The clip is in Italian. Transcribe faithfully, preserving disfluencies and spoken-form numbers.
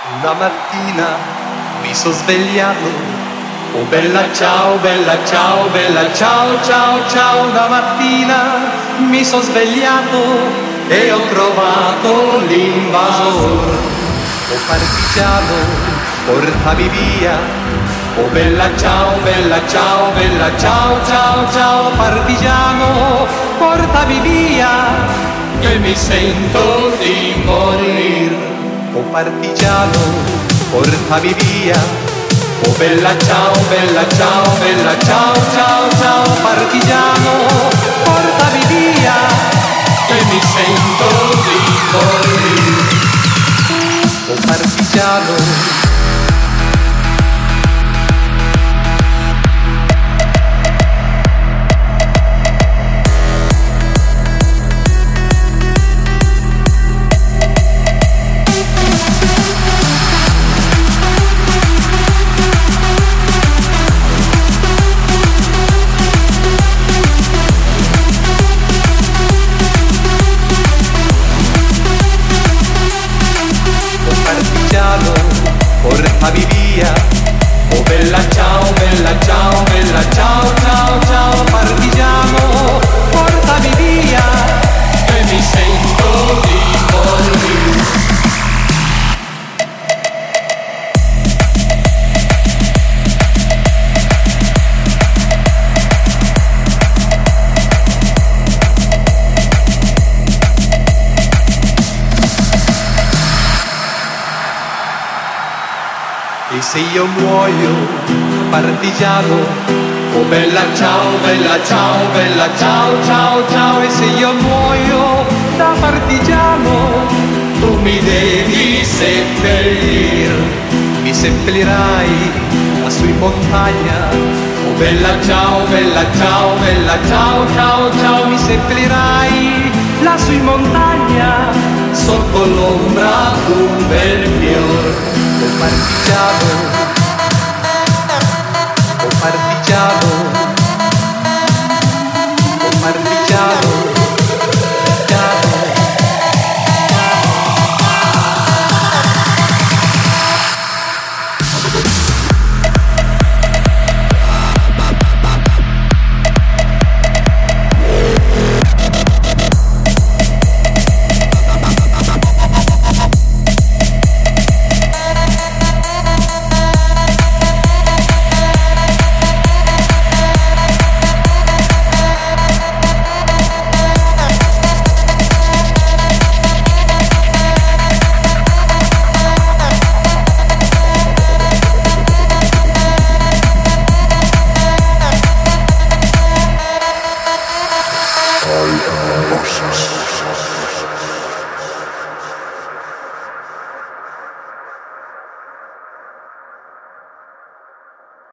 Una mattina mi sono svegliato. Oh bella ciao, bella ciao, bella ciao, ciao, ciao. Una mattina mi sono svegliato e ho trovato l'invasor. Oh partigiano, portami via. Oh bella ciao, bella ciao, bella ciao, ciao, ciao. Partigiano, portami via, che mi sento di morire. Oh partigiano, portami via. Oh bella ciao, bella ciao, bella ciao, ciao, ciao. Partigiano, portami via, che mi sento di morire. Oh partigiano. Portami via, oh bella ciao, bella ciao, bella ciao, ciao, ciao. Partigiano, portami via, che mi sento di morire. E se io muoio, partigiano, oh bella ciao, bella ciao, bella ciao, ciao, ciao. E se io muoio da partigiano, tu mi devi seppellir. Mi seppellirai lassù in montagna. Oh bella ciao, bella ciao, bella ciao, ciao, ciao. Mi seppellirai lassù in montagna, sotto l'ombra d'un bel fior. Oh partigiano, oh partigiano, oh partigiano, partigiano. I am Moses.